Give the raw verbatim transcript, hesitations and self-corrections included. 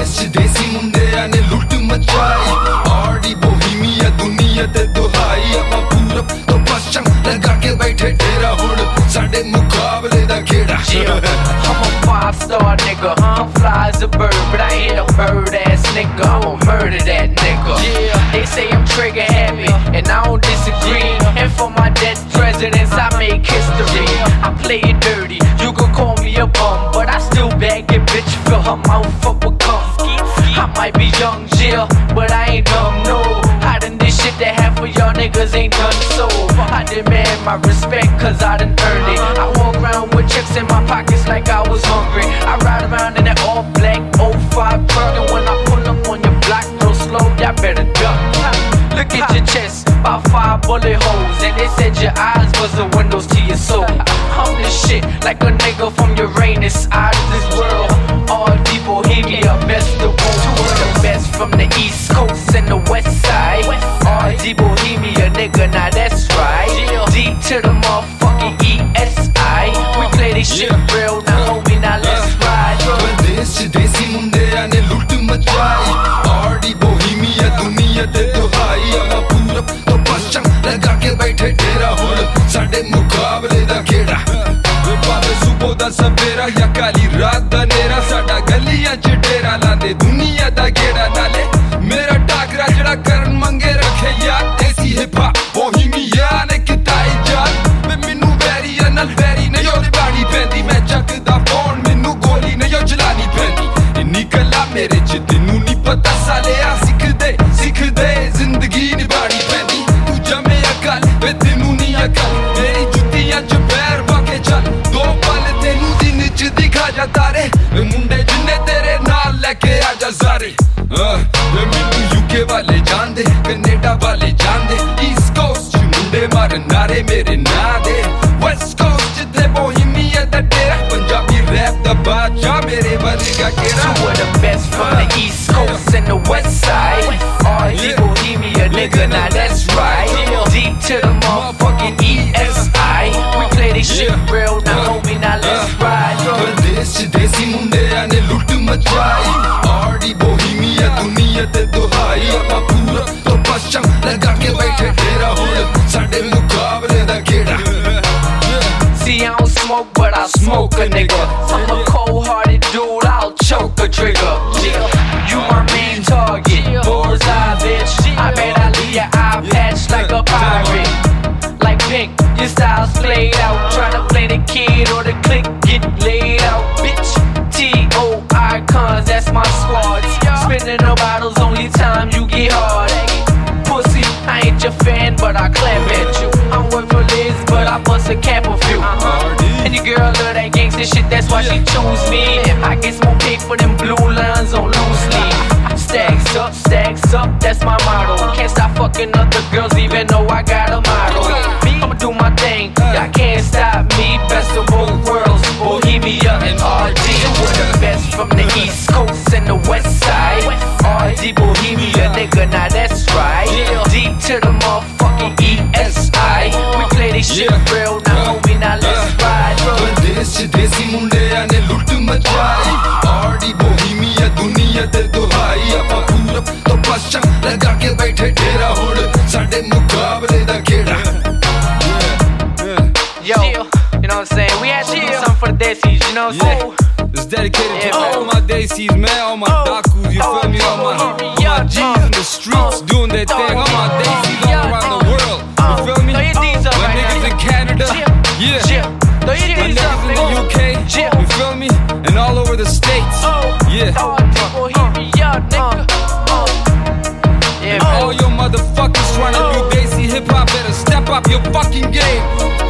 देश देसी मुंडिया ने लुट मचाई आड़ी बोहीमिया दुनिया ते दुहाई अपा पूरब तो पश्चिम लगा के बैठे डेरा हुण साडे मुकाबले दा Kheda I'm a five star nigga, I'm fly as a bird, but I ain't a bird ass nigga. I'ma murder that nigga. Yeah. They say I'm trigger happy, and I don't disagree. And for my dead presidents, I make history. I play it dirty, you can call me a bum, but I still bag it, bitch. Fill her mouth up with cum. I might be young, yeah, but I ain't dumb, no. I done this shit that half of y'all niggas ain't done so. I demand my respect, cause I done earned it. I walk around with checks in my pockets like I was hungry. I ride around in that all black oh five truck, and when I pull up on your block real slow, y'all better duck. Look at your chest, about five bullet holes, and they said your eyes was the windows to your soul. I'm this shit like a nigga from Uranus, out of this world. All people hear me up, best the world. Two of the best from the East Coast and the West Side. R D Bohemia, nigga, now that's right. D to the motherfucking E S I. We play this shit real, now homie, now let's ride. देश देसी मुंडिया ने लुट मचाई आड़ी Bohemia दुनिया ते दुहाई अपा पूरब तो पश्चिम लगा के बैठे डेरा हुण साडे मुकाबले दा खेड़ा भावे सुबह दा सवेरा या काली रात दा नेरा साडा गलियां च डेरा लांदे दुनिया दा गेड़ा नाले मेरा टाकरा जड़ा करन मंगे रखे यार देसी हिप हॉप बोहीमिया ने किताई जान मैं मिनू वैरी नल वैरी ने योर बाड़ी पैंदी मैं चकदा फोन मिनू गोली ने यो चलानी पैंदी इन्नी कला मेरे च तेनू नी पता साले आ सिख दे सिख दे जिंदगी निभानी पैंदी तू जमे अकल वे तेनू नी अकल मेरी जुत्तियां च पैर पाके चल दो पल तेनू दिन च दिखा जा तारे वे मुंडे जिन्ने तेरे नाल लेके आ जा सारे वे मैनू यूके वाले जानदे कनेडा वाले जानदे ईस्ट कोस्ट च मुंडे मारन नारे मेरे ना दे वेस्ट कोस्ट जिथे बोहीमिया दा डेरा पंजाबी रैप दा बादशाह मेरे वर्गा केड़ा Two of the best from the East Coast and the West Side. R D Bohemia, nigga, now that's right. D to the motherfucking E S I. We play this shit real, now homie, now let's ride. देश देसी मुंडिया ने लुट मचाई आड़ी Bohemia दुनिया ते दुहाई अपा पूरब तो पश्चिम लगा के बैठे डेरा हुण साडे मुकाबले दा Kheda See, I don't smoke, but I smoke a nigga. I'm a cold-hearted dude, I'll choke a trigger. You my main target, bullseye, bitch. I bet I leave your eye patch like a pirate. Like Pink, your style's played out. Tryna play the kid or the clique, get laid out, bitch. T O icons, that's my squad. Spinning the bottles, only time you get hard. Pussy, I ain't your fan, but I clap at you. I'm work for Liz, but I bust a cap a few. And your girl love that gangsta shit, that's why she choose me. I get more pay for them blue lines on loose leaf. Stacks up, stacks up, that's my motto. Can't stop fucking other girls even though I got a model. I'ma do my thing, y'all can't stop me. Best of both worlds, Bohemia and R D. We're the best from the East Coast and the West Side. R D Bohemia, nigga, now that's right. D to the motherfucking E S I. We play this shit real, now homie, now let's ride. देश देसी मुंडिया ने लुट मचाई आड़ी Bohemia दुनिया ते दुहाई अपा पूरब तो पश्चिम लगा के बैठे डेरा हुण साडे मुकाबले दा Kheda Yo, you know what I'm saying? We had to do something for the Desis, you know what I'm saying? It's dedicated Yeah, to man. all my Desis, man, all my Dakus, you feel me? All my, all my G's in the streets doing their thing, all my Desis all around the world, you feel me? Throw your D's up My right niggas now. in Canada, yeah, Throw your my D's up, niggas in the nigga. U K, you feel me? And all over the states, yeah. Oh, people hear me out, nigga. Yeah, man. All your motherfuckers trying to do Desi hip hop better step up your fucking game.